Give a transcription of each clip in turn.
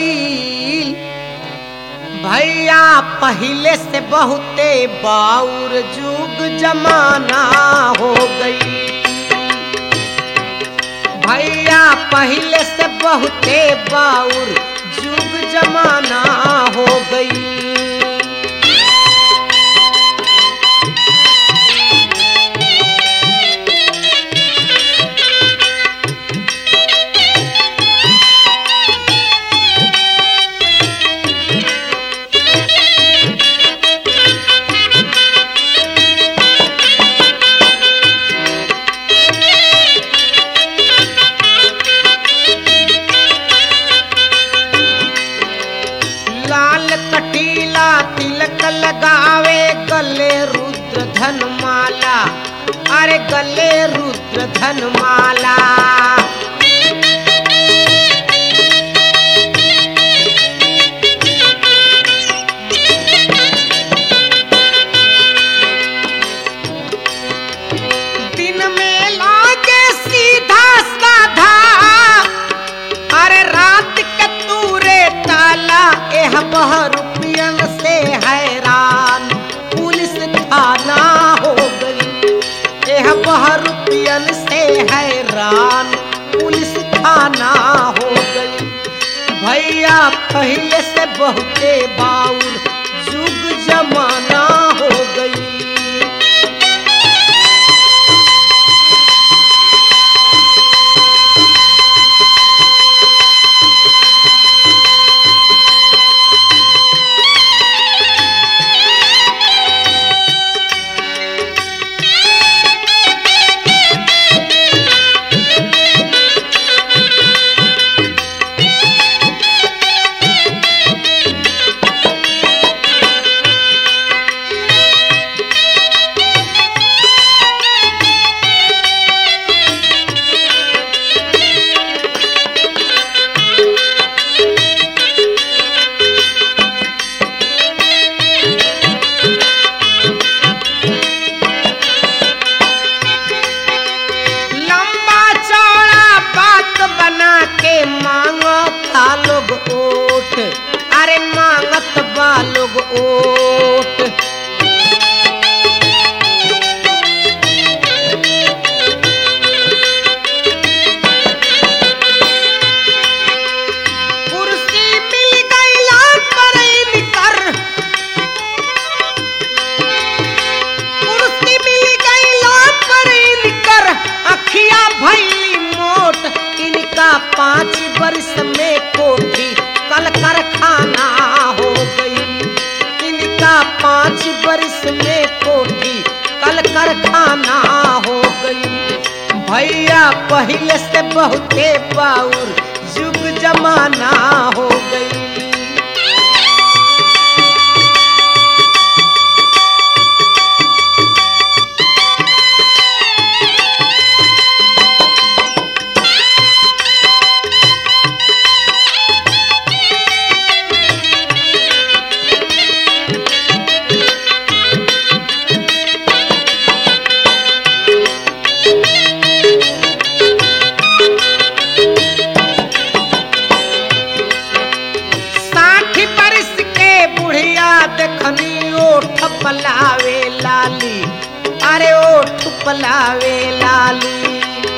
गई। भैया पहले से बहुते बाउर जुग जमाना हो गई। भैया पहले से बहुते बाउर जुग जमाना हो गई। कटीला तिलक लगावे गले रुद्र धन माला, अरे गले रुद्र धन माला। दिन में लागे सीधा साधा, अरे रात के तूरे ताला। एह रुपयन से हैरान पुलिस थाना हो गई। एह रुपयन से हैरान पुलिस थाना हो गई। भैया पहले से बहुते बाउर जुग जमाना हो गई। लोग ओट, अरे मांगत बा लोग ओट। कुर्सी मिल गईला पर निकर, कुर्सी मिल गईला पर निकर। अखिया भैली मोट, इनका 5 वर्ष में कोठी कल कारखाना हो गई। इनका 5 वर्ष में कोठी कल कारखाना हो गई। भैया पहले से बहुते बाउर जुग जमाना हो गई। देखनी ओठ पलावे लाली, अरे ओठ पलावे लाली।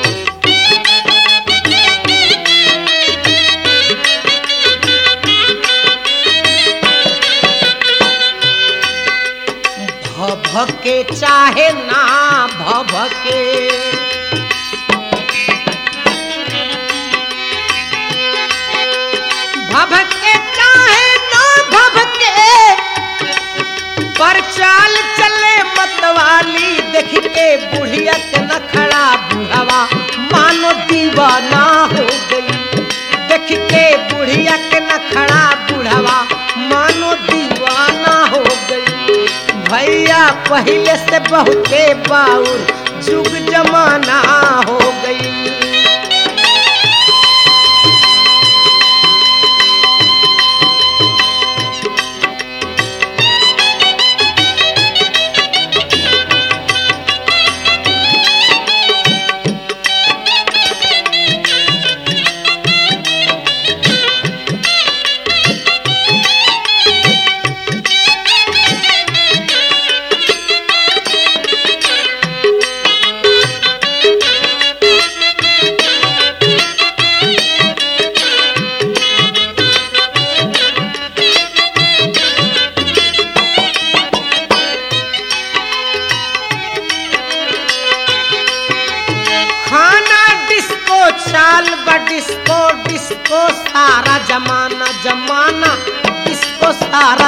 भभके चाहे ना भभके, भभके चाहे ना भभके। पर चाल चले मतवाली, देख के बुढ़िया के नखड़ा बुढ़वा मानो दीवाना हो गई। देख के बुढ़िया के नखड़ा बुढ़वा मानो दीवाना हो गई। भैया पहले से बहुते बाउर जुग जमाना हो गई।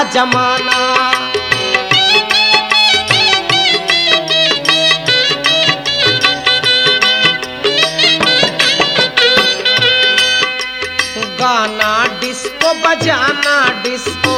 जमाना। गाना डिस्को बजाना डिस्को,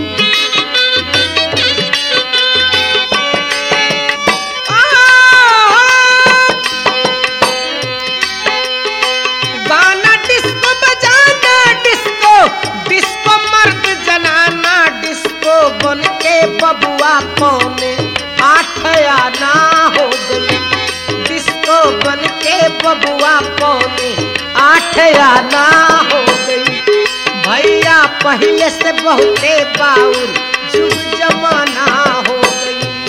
गाना डिस्को बजाना डिस्को, डिस्को मर्द जनाना डिस्को बन के बबुआ पौने 8 आना हो गई। डिस्को बन के बबुआ पौने 8 आना हो गई। भैया पहले से बहुते बाउर जुग जमाना हो गई।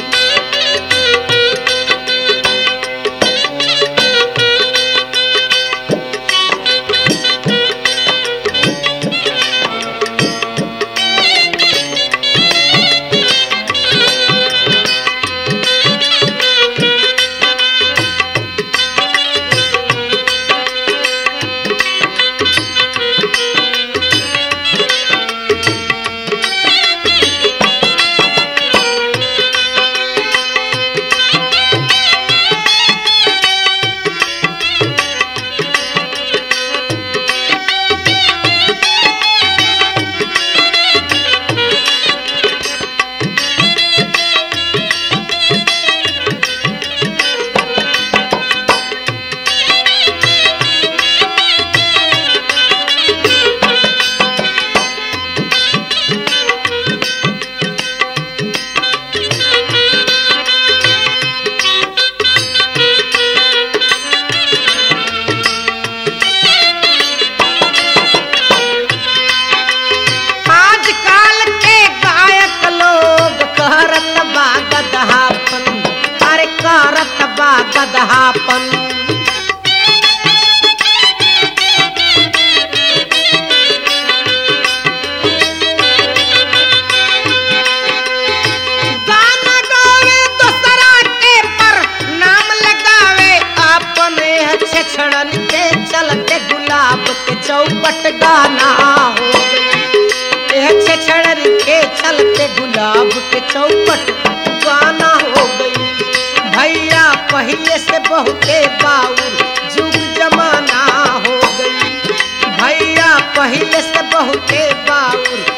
गदहापन गाना गावे दूसरा के पर नाम लगावे अपने छेछड़न के चलते गुलाब के चौपट गाना हो गई। छेछड़न के चलते गुलाब के चौपट गाना हो गई। भैया पहले से बहुते बाउर जुग जमाना हो गई। भैया पहले से बहुते बाउर